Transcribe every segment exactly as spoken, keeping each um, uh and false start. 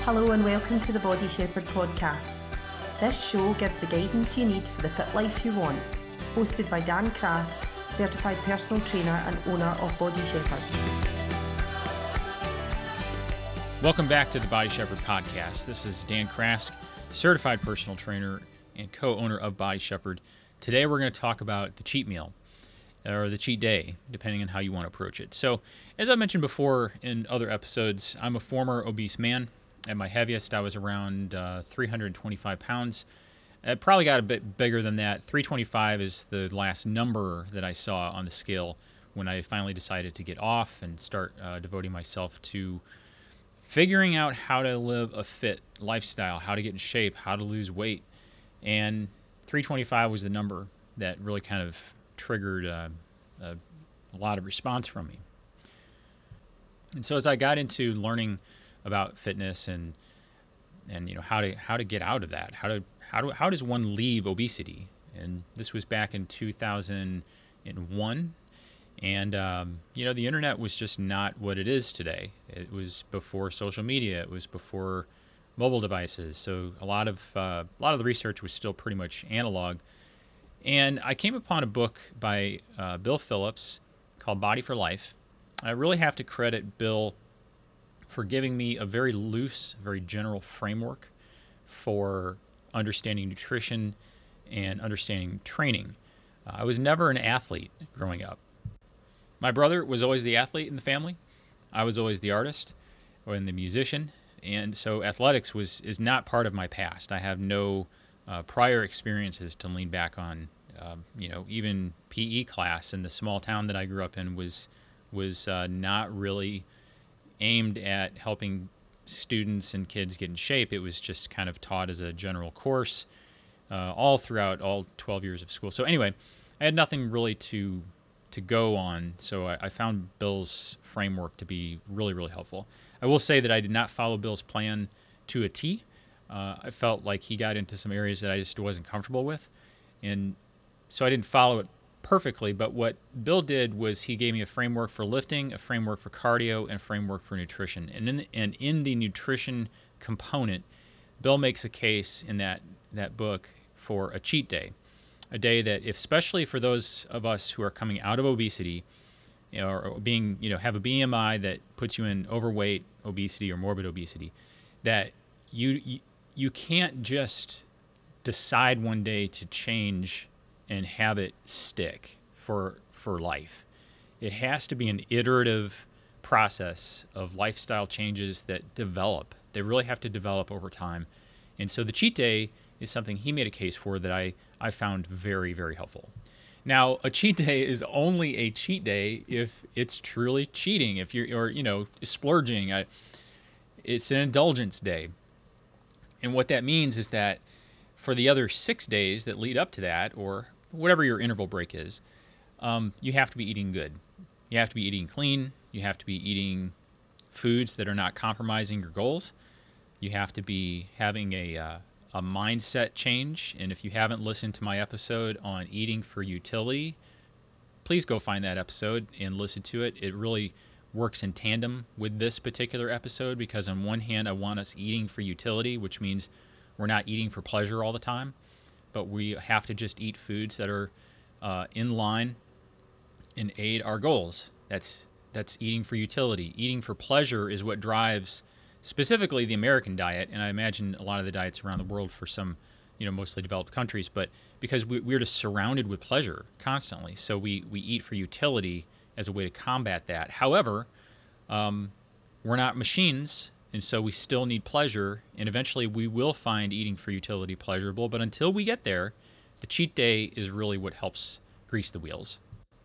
Hello and welcome to the Body Shepherd podcast. This show gives the guidance you need for the fit life you want. Hosted by Dan Krask, certified personal trainer and owner of Body Shepherd. Welcome back to the Body Shepherd podcast. This is Dan Krask, certified personal trainer and co-owner of Body Shepherd. Today we're going to talk about the cheat meal, or the cheat day, depending on how you want to approach it. So, as I mentioned before in other episodes, I'm a former obese man. At my heaviest, I was around uh, three hundred twenty-five pounds. It probably got a bit bigger than that. three twenty-five is the last number that I saw on the scale when I finally decided to get off and start uh, devoting myself to figuring out how to live a fit lifestyle, how to get in shape, how to lose weight. And three twenty-five was the number that really kind of triggered uh, a, a lot of response from me. And so as I got into learning about fitness and and you know how to how to get out of that, how to how do how does one leave obesity? And this was back in two thousand one, and um, you know the internet was just not what it is today. It was before social media. It was before mobile devices. So a lot of uh, a lot of the research was still pretty much analog. And I came upon a book by uh, Bill Phillips called Body for Life. I really have to credit Bill for giving me a very loose, very general framework for understanding nutrition and understanding training. Uh, I was never an athlete growing up. My brother was always the athlete in the family. I was always the artist or the musician. And so athletics was is not part of my past. I have no uh, prior experiences to lean back on. Uh, you know, even P E class in the small town that I grew up in was was uh, not really aimed at helping students and kids get in shape. It was just kind of taught as a general course uh, all throughout all twelve years of school. So anyway, I had nothing really to to go on, so I, I found Bill's framework to be really, really helpful. I will say that I did not follow Bill's plan to a T. Uh, I felt like he got into some areas that I just wasn't comfortable with, and so I didn't follow it perfectly, but what Bill did was he gave me a framework for lifting, a framework for cardio, and a framework for nutrition. And in the, and in the nutrition component, Bill makes a case in that, that book for a cheat day, a day that, if, especially for those of us who are coming out of obesity, you know, or being, you know, have a B M I that puts you in overweight, obesity, or morbid obesity, that you you, you can't just decide one day to change and have it stick for for life. It has to be an iterative process of lifestyle changes that develop. They really have to develop over time. And so the cheat day is something he made a case for that I, I found very, very helpful. Now, a cheat day is only a cheat day if it's truly cheating, if you're, or, you know, splurging. I, it's an indulgence day. And what that means is that for the other six days that lead up to that, or whatever your interval break is, um, you have to be eating good. You have to be eating clean. You have to be eating foods that are not compromising your goals. You have to be having a uh, a mindset change. And if you haven't listened to my episode on eating for utility, please go find that episode and listen to it. It really works in tandem with this particular episode because on one hand, I want us eating for utility, which means we're not eating for pleasure all the time, but we have to just eat foods that are uh, in line and aid our goals. That's that's eating for utility. Eating for pleasure is what drives specifically the American diet, and I imagine a lot of the diets around the world for some, you know, mostly developed countries, but because we, we're just surrounded with pleasure constantly, so we, we eat for utility as a way to combat that. However, um, we're not machines, and so we still need pleasure, and eventually we will find eating for utility pleasurable. But until we get there, the cheat day is really what helps grease the wheels.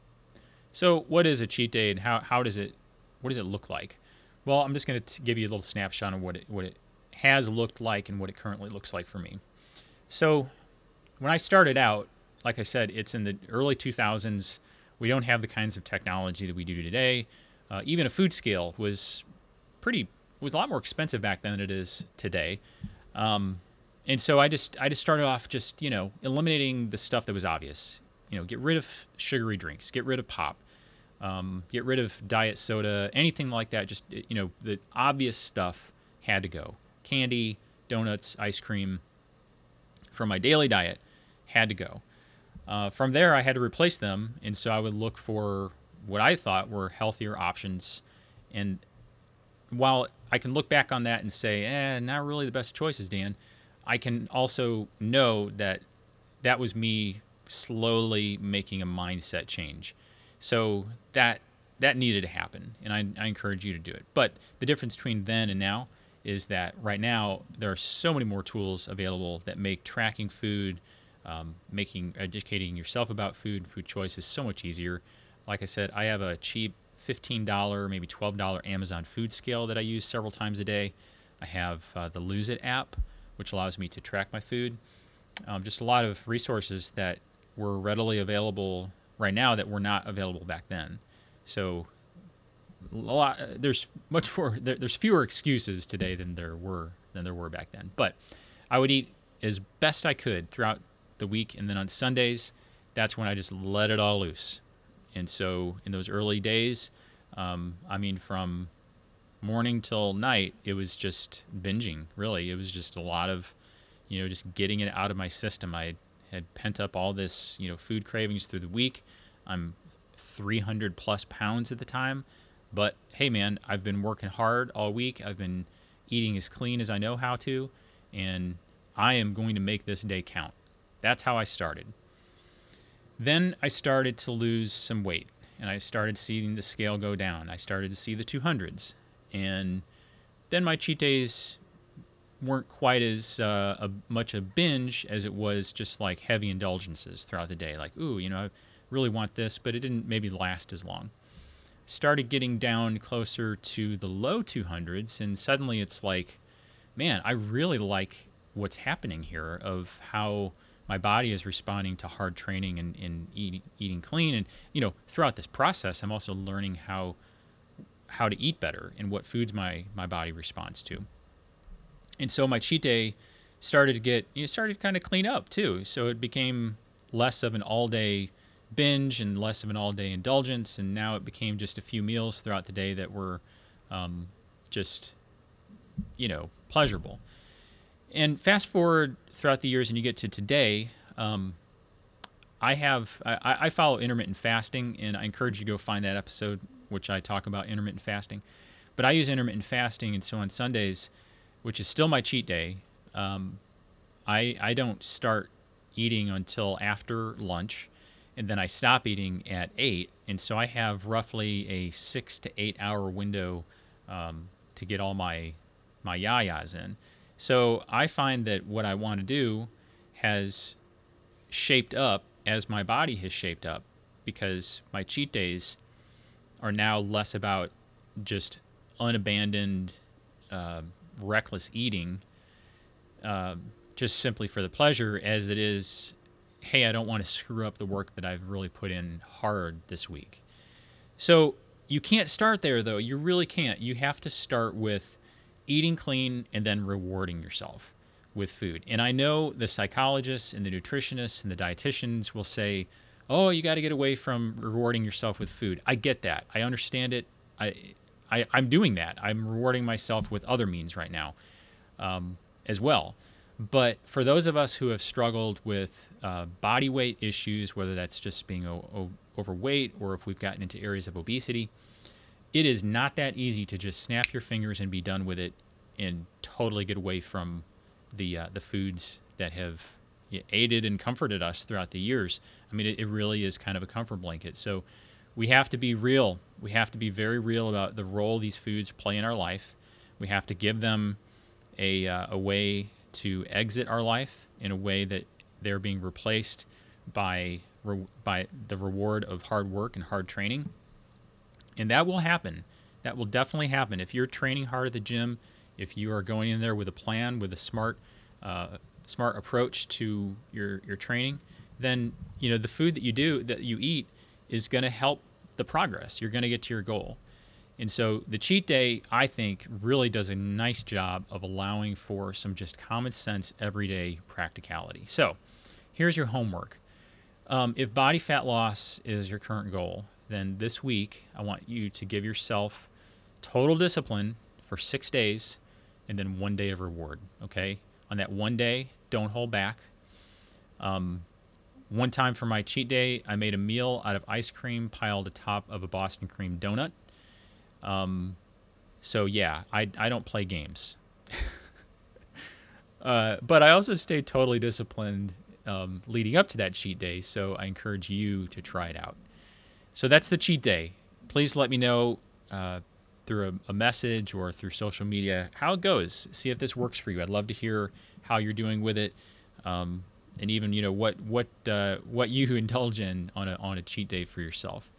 So what is a cheat day, and how, how does it, what does it look like? Well, I'm just going to give you a little snapshot of what it, what it has looked like and what it currently looks like for me. So when I started out, like I said, it's in the early two thousands. We don't have the kinds of technology that we do today. Uh, even a food scale was pretty was a lot more expensive back then than it is today. Um, and so I just I just started off just, you know, eliminating the stuff that was obvious. You know, get rid of sugary drinks, get rid of pop, um, get rid of diet soda, anything like that. Just, you know, the obvious stuff had to go. candy, donuts, ice cream from my daily diet had to go. Uh, from there, I had to replace them, and so I would look for what I thought were healthier options. And while I can look back on that and say, eh, not really the best choices, Dan, I can also know that that was me slowly making a mindset change. So that that needed to happen, and I, I encourage you to do it. But the difference between then and now is that right now there are so many more tools available that make tracking food, um, making educating yourself about food, food choices so much easier. Like I said, I have a cheap fifteen dollars, maybe twelve dollars Amazon food scale that I use several times a day. I have uh, the Lose It app, which allows me to track my food. Um, just a lot of resources that were readily available right now that were not available back then. So a lot, there's much more. There, there's fewer excuses today than there were than there were back then. But I would eat as best I could throughout the week, and then on Sundays, that's when I just let it all loose. And so in those early days, um, I mean, from morning till night, it was just binging. Really, it was just a lot of, you know, just getting it out of my system. I had pent up all this, you know, food cravings through the week. I'm three hundred plus pounds at the time. But hey, man, I've been working hard all week. I've been eating as clean as I know how to, and I am going to make this day count. That's how I started. Then I started to lose some weight, and I started seeing the scale go down. I started to see the two hundreds, and then my cheat days weren't quite as uh, a, much a binge as it was just like heavy indulgences throughout the day. Like, ooh, you know, I really want this, but it didn't maybe last as long. Started getting down closer to the low two hundreds, and suddenly it's like, man, I really like what's happening here of how my body is responding to hard training and, and eating, eating clean. And, you know, throughout this process, I'm also learning how how to eat better and what foods my, my body responds to. And so my cheat day started to get, you know, started to kind of clean up too. So it became less of an all-day binge and less of an all-day indulgence, and now it became just a few meals throughout the day that were um, just, you know, pleasurable. And fast forward throughout the years, and you get to today. Um, I have I, I follow intermittent fasting, and I encourage you to go find that episode, which I talk about intermittent fasting. But I use intermittent fasting, and so on Sundays, which is still my cheat day, um, I I don't start eating until after lunch. And then I stop eating at eight, and so I have roughly a six to eight hour window um, to get all my my yayas in. So I find that what I want to do has shaped up as my body has shaped up, because my cheat days are now less about just unabandoned, uh, reckless eating, uh, just simply for the pleasure, as it is, hey, I don't want to screw up the work that I've really put in hard this week. So you can't start there, though. You really can't. You have to start with eating clean and then rewarding yourself with food. And I know the psychologists and the nutritionists and the dietitians will say, oh, you got to get away from rewarding yourself with food. I get that. I understand it. I, I, I'm doing that. I'm rewarding myself with other means right now um, as well. But for those of us who have struggled with uh, body weight issues, whether that's just being o- o- overweight or if we've gotten into areas of obesity, it is not that easy to just snap your fingers and be done with it and totally get away from the uh, the foods that have aided and comforted us throughout the years. I mean, it, it really is kind of a comfort blanket. So we have to be real. We have to be very real about the role these foods play in our life. We have to give them a uh, a way to exit our life in a way that they're being replaced by re- by the reward of hard work and hard training. And that will happen. That will definitely happen. If you're training hard at the gym, if you are going in there with a plan, with a smart uh, smart approach to your, your training, then you know the food that you do, that you eat, is going to help the progress. You're going to get to your goal. And so the cheat day, I think, really does a nice job of allowing for some just common sense, everyday practicality. So here's your homework. Um, if body fat loss is your current goal, then this week I want you to give yourself total discipline for six days and then one day of reward. Okay, on that one day, don't hold back. Um, one time for my cheat day, I made a meal out of ice cream piled atop of a Boston cream donut. Um, so yeah, I I don't play games. uh, but I also stayed totally disciplined um, leading up to that cheat day. So I encourage you to try it out. So that's the cheat day. Please let me know uh, through a, a message or through social media how it goes. See if this works for you. I'd love to hear how you're doing with it, um, and even you know what what uh, what you indulge in on a on a cheat day for yourself.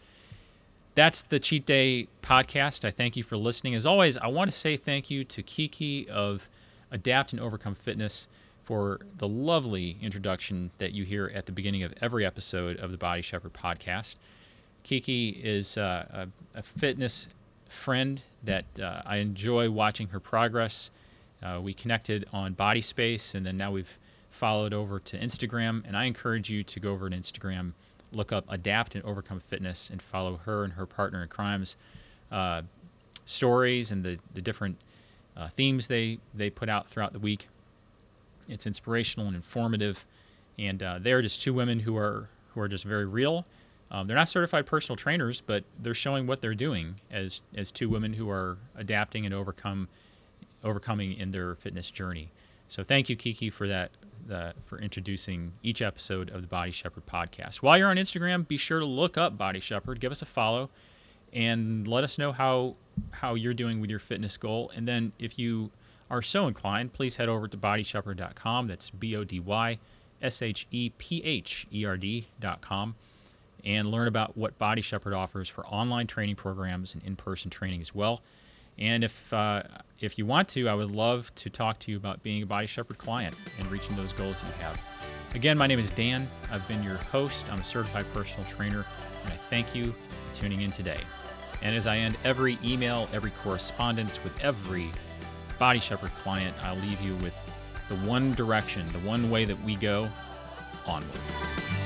That's the Cheat Day podcast. I thank you for listening. As always, I want to say thank you to Kiki of Adapt and Overcome Fitness for the lovely introduction that you hear at the beginning of every episode of the Body Shepherd podcast. Kiki is uh, a, a fitness friend that uh, I enjoy watching her progress. Uh, we connected on Body Space, and then now we've followed over to Instagram. And I encourage you to go over to Instagram, look up Adapt and Overcome Fitness, and follow her and her partner in crime's uh, stories and the, the different uh, themes they, they put out throughout the week. It's inspirational and informative, and uh, they're just two women who are who are just very real. Um, they're not certified personal trainers, but they're showing what they're doing as as two women who are adapting and overcome overcoming in their fitness journey. So thank you, Kiki, for that. The, for introducing each episode of the Body Shepherd podcast. While you're on Instagram, be sure to look up Body Shepherd, give us a follow, and let us know how how you're doing with your fitness goal. And then if you are so inclined, please head over to body shepherd dot com. That's B O D Y S H E P H E R D dot com, and learn about what Body Shepherd offers for online training programs and in-person training as well. And if uh, if you want to, I would love to talk to you about being a Body Shepherd client and reaching those goals you have. Again, my name is Dan. I've been your host. I'm a certified personal trainer, and I thank you for tuning in today. And as I end every email, every correspondence with every Body Shepherd client, I'll leave you with the one direction, the one way that we go: onward.